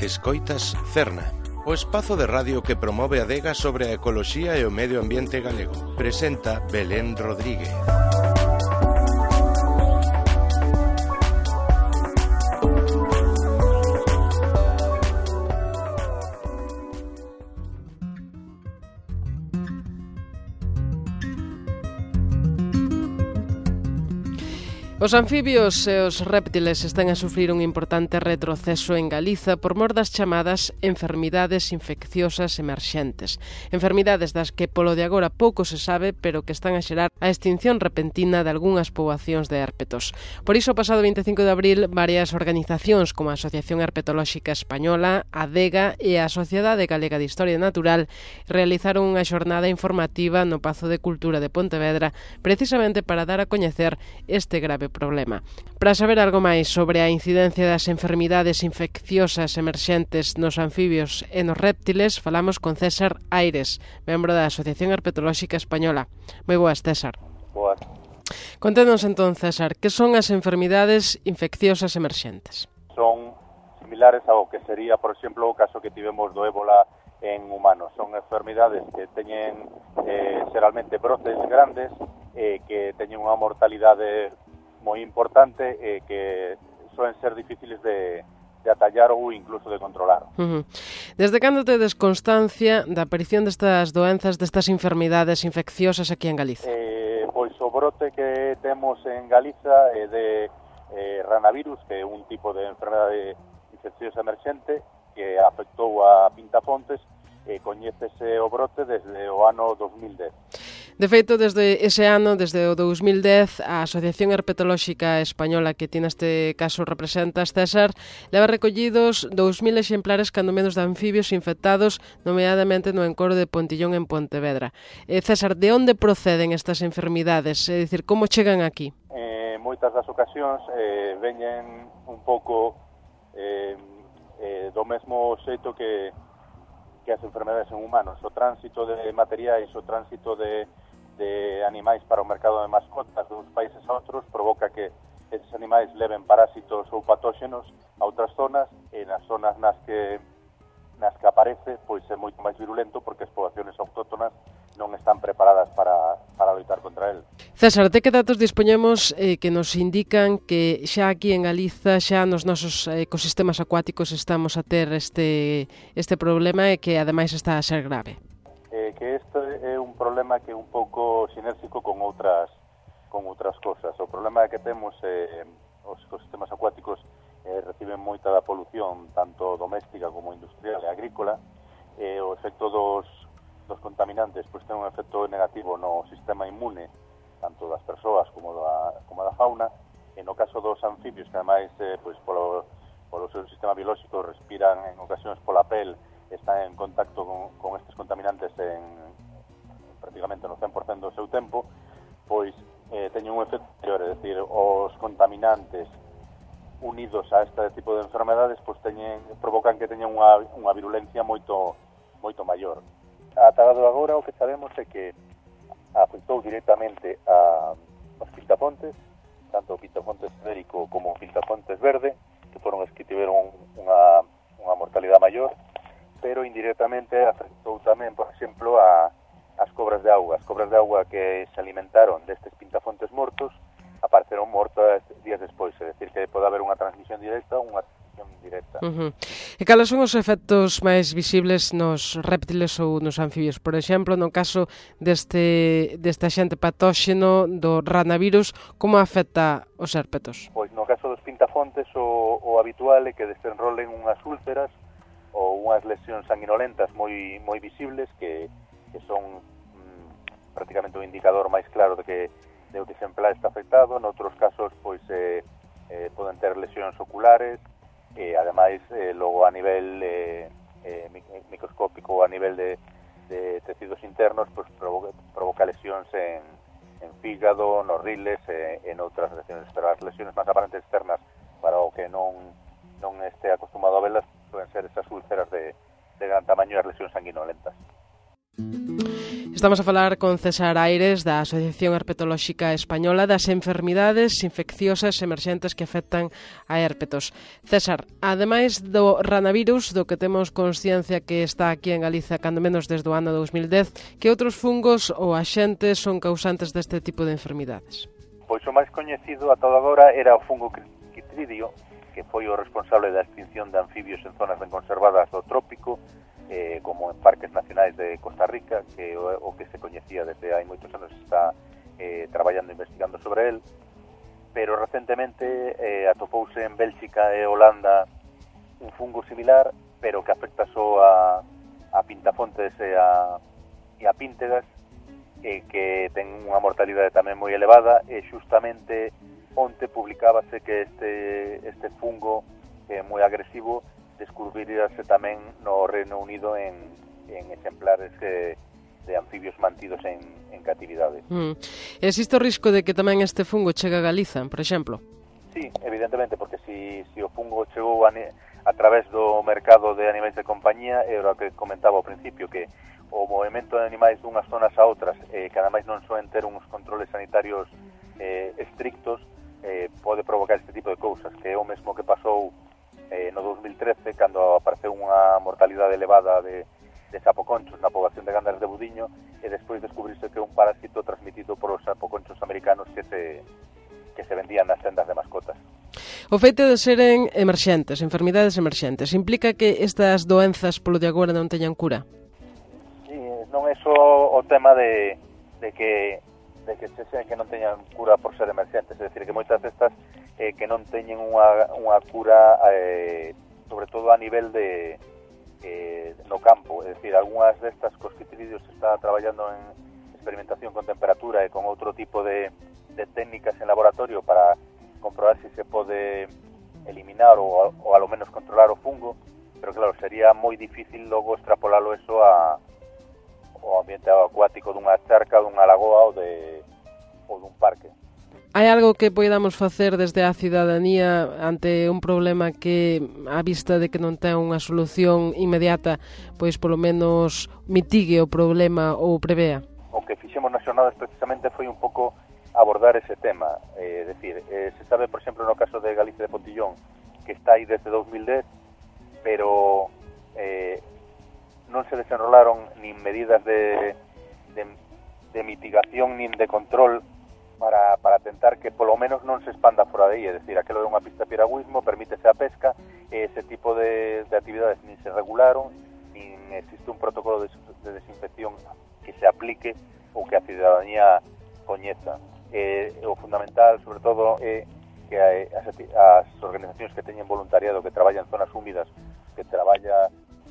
Escoitas Cerna, o espazo de radio que promove a adega sobre a ecoloxía e o medio ambiente galego. Presenta Belén Rodríguez. Os anfibios e os réptiles están a sufrir un importante retroceso en Galiza por mor das chamadas enfermidades infecciosas emerxentes. Enfermidades das que polo de agora pouco se sabe, pero que están a xerar a extinción repentina de algunhas poboacións de hérpetos. Por iso, o pasado 25 de abril, varias organizacións como a Asociación Herpetolóxica Española, a ADEGA e a Sociedade Galega de Historia Natural realizaron unha xornada informativa no Pazo de Cultura de Pontevedra precisamente para dar a coñecer este grave problema. Para saber algo máis sobre a incidencia das enfermidades infecciosas emerxentes nos anfibios e nos réptiles, falamos con César Aires, membro da Asociación Herpetolóxica Española. Moi boas, César. Boas. Conténdonos entón, César, que son as enfermidades infecciosas emerxentes? Son similares ao que sería, por exemplo, o caso que tivemos do ébola en humanos. Son enfermidades que teñen xeralmente brotes grandes que teñen unha mortalidade moi importante que suelen ser difíciles de atallar ou incluso de controlar. Desde cando tedes constancia da aparición destas doenzas, destas enfermidades infecciosas aquí en Galiza? Pois o brote que temos en Galiza é de ranavirus, que é un tipo de enfermedade infecciosa emerxente que afectou a Pintafontes e coñécese o brote desde o ano 2010. De feito, desde ese ano, desde o 2010, a Asociación Herpetolóxica Española, que ti neste caso representas, César, leva recollidos 2.000 exemplares cando menos de anfibios infectados, nomeadamente no encoro de Pontillón en Pontevedra. César, de onde proceden estas enfermidades? É dicir, como chegan aquí? Moitas das ocasións veñen un pouco do mesmo xeito que as enfermedades en humanos. O tránsito de materiais, o tránsito de animais para o mercado de mascotas dos países a outros provoca que esos animais leven parásitos ou patóxenos a outras zonas e nas zonas nas que aparece pois é moito máis virulento porque as poboacións autóctonas non están preparadas para loitar contra el. César, de que datos dispoñemos que nos indican que xa aquí en Galiza, xa nos nosos ecosistemas acuáticos estamos a ter este problema e que ademais está a ser grave? Que este é un problema que é un pouco sinérxico con outras cosas. O problema que temos os ecosistemas acuáticos reciben moita da polución, tanto doméstica como industrial e agrícola, e o efecto dos contaminantes pois ten un efecto negativo no sistema inmune, tanto das persoas como da fauna, e no caso dos anfibios, que ademais pois polo seu sistema biolóxico respiran en ocasións pola pel, están en contacto con estes contaminantes en prácticamente no 100% do seu tempo, pois teñen un efecto peor, é dicir, os contaminantes unidos a este tipo de enfermedades pois provocan que teñan unha virulencia moito maior. Ata agora o que sabemos é que afectou directamente aos pintafontes, tanto o pintafontes ibérico como o pintafontes verde, que foron os que tiveron unha mortalidade maior, pero indirectamente afectou tamén, por exemplo, as cobras de auga. As cobras de auga que se alimentaron destes pintafontes mortos apareceron mortas días despois, é dicir, que pode haber unha transmisión directa ou unha transmisión indirecta. E cales son os efectos máis visibles nos réptiles ou nos anfibios? Por exemplo, no caso deste axente patóxeno do ranavirus, como afecta os hérpetos? Pois no caso dos pintafontes o habitual é que desenrolen unhas úlceras ou unhas lesións sanguinolentas moi visibles que son prácticamente o indicador máis claro de que o exemplar está afectado. Noutros casos pois poden ter lesións oculares e ademais logo a nivel microscópico, a nivel de tecidos internos, pois provoca lesións en fígado, nos riles e noutras lesiones, pero as lesiones máis aparentes externas para o que non este acostumado a velas poden ser esas úlceras de gran tamaño e as lesións sanguinolentas. Estamos a falar con César Aires da Asociación Herpetolóxica Española das enfermidades infecciosas emerxentes que afectan a hérpetos. César, ademais do ranavirus, do que temos consciencia que está aquí en Galiza cando menos desde o ano 2010, que outros fungos ou axentes son causantes deste tipo de enfermidades? Pois o máis coñecido ata agora era o fungo Chytridio, que foi o responsable da extinción de anfibios en zonas ben conservadas do trópico, como en parques nacionais de Costa Rica, que o que se coñecía desde hai moitos anos, está traballando e investigando sobre el, pero recentemente atopouse en Bélxica e Holanda un fungo similar, pero que afecta só a pintafontes e a píntegas, que ten unha mortalidade tamén moi elevada, e xustamente onte publicábase que este fungo moi agresivo descubrirase tamén no Reino Unido en exemplares de anfibios mantidos en catividade. Existe o risco de que tamén este fungo chegue a Galiza, por exemplo? Sí, evidentemente, porque si o fungo chegou a través do mercado de animais de compañía, era o que comentaba ao principio, que o movimento de animais dunhas zonas a outras, que ademais non soen ter uns controles sanitarios estrictos, pode provocar este tipo de cousas, que é o mesmo que pasou no 2013, cando apareceu unha mortalidade elevada de sapoconchos na poboación de Gandas de Budiño, e despois descubrirse que é un parásito transmitido por os sapoconchos americanos que se vendían nas tendas de mascotas. O feito de seren emerxentes, enfermidades emerxentes, implica que estas doenzas polo de agora non teñan cura? Sí, non é só o tema de que non teñan cura por ser emerxentes, é dicir, que moitas destas que non teñen unha cura, sobre todo a nivel de no campo, é dicir, algunhas destas cos Chytridios se está traballando en experimentación con temperatura e con outro tipo de técnicas en laboratorio para comprobar se pode eliminar ou ao menos controlar o fungo, pero claro, sería moi difícil logo extrapolalo eso ao ambiente acuático dunha charca, dunha lagoa ou dun parque. Hai algo que poidamos facer desde a cidadanía ante un problema que, a vista de que non ten unha solución inmediata, pois polo menos mitigue o problema ou prevea? O que fixemos nas xornadas precisamente foi un pouco abordar ese tema. É dicir, se sabe, por exemplo, no caso de Galicia de Potillón, que está aí desde 2010, pero non se desenrolaron nin medidas de mitigación nin de control para tentar que polo menos non se expanda fora de aí, é dicir, aquilo é unha pista de piragüismo, permítese a pesca, e ese tipo de actividades nin se regularon, nin existe un protocolo de desinfección que se aplique ou que a cidadanía coñeza. O fundamental, sobre todo, é que as organizacións que teñen voluntariado, que traballan en zonas húmidas, que traballa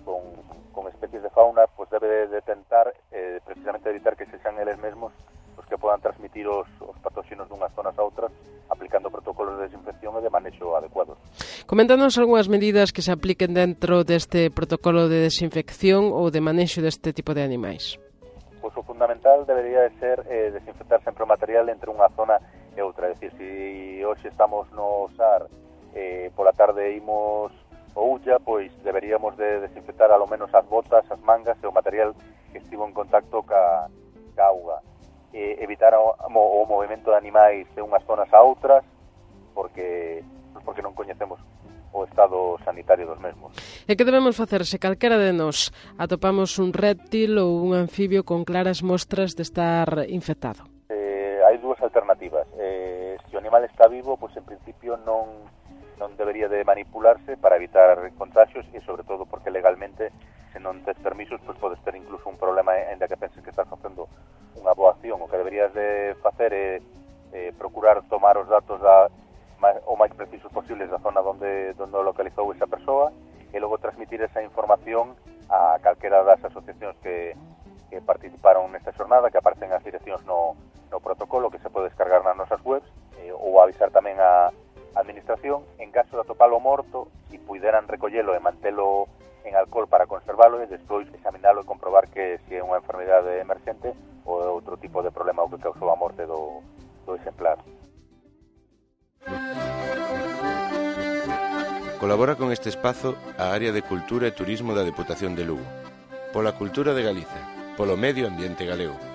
con especies de fauna, pues debe de tentar precisamente evitar que sexan eles mesmos os que podan transmitir os patóxenos dunhas zonas a outras, aplicando protocolos de desinfección e de manexo adecuados. Coméntanos algunhas medidas que se apliquen dentro deste protocolo de desinfección ou de manexo deste tipo de animais. Pois o fundamental debería de ser desinfectar sempre o material entre unha zona e outra. É dicir, se hoxe estamos no Sar, pola tarde imos o Ulla, pois deberíamos de desinfectar alo menos as botas, as mangas e o material que estivo en contacto ca auga. Evitar o movimento de animais de unhas zonas a outras, porque non coñecemos o estado sanitario dos mesmos. E que debemos facer se calquera de nós atopamos un réptil ou un anfibio con claras mostras de estar infectado? Hai dúas alternativas. Se o animal está vivo, pois en principio non debería de manipularse para evitar contagios, e sobre todo porque legalmente, se non tes permisos, pois podes ter incluso un problema en que penses que estás facendo unha boa acción. O que deberías de facer é procurar tomar os datos o máis precisos posibles da zona onde localizou esa persoa, e logo transmitir esa información a calquera das asociacións que participaron nesta xornada, que aparecen as direccións no protocolo, que se pode descargar nas nosas webs, ou avisar tamén a administración. En caso de atopalo morto, si puderan recollelo e mantelo en alcohol para conservalo, e despois examinalo e comprobar que se é unha enfermidade emerxente ou outro tipo de problema o que causou a morte do exemplar. Colabora con este espazo a Área de Cultura e Turismo da Deputación de Lugo. Pola cultura de Galiza. polo medio ambiente galego.